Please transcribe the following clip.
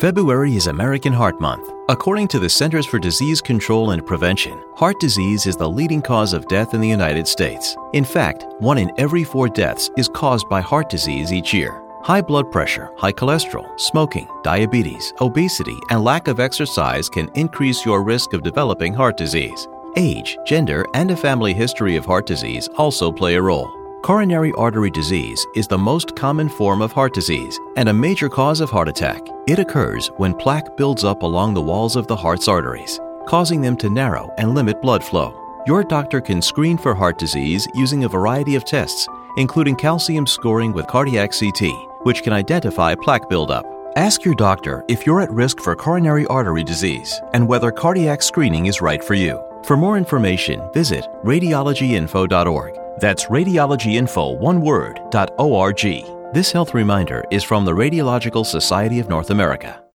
February is American Heart Month. According to the Centers for Disease Control and Prevention, heart disease is the leading cause of death in the United States. In fact, 1 in every 4 deaths is caused by heart disease each year. High blood pressure, high cholesterol, smoking, diabetes, obesity, and lack of exercise can increase your risk of developing heart disease. Age, gender, and a family history of heart disease also play a role. Coronary artery disease is the most common form of heart disease and a major cause of heart attack. It occurs when plaque builds up along the walls of the heart's arteries, causing them to narrow and limit blood flow. Your doctor can screen for heart disease using a variety of tests, including calcium scoring with cardiac CT, which can identify plaque buildup. Ask your doctor if you're at risk for coronary artery disease and whether cardiac screening is right for you. For more information, visit radiologyinfo.org. That's radiologyinfo.org. This health reminder is from the Radiological Society of North America.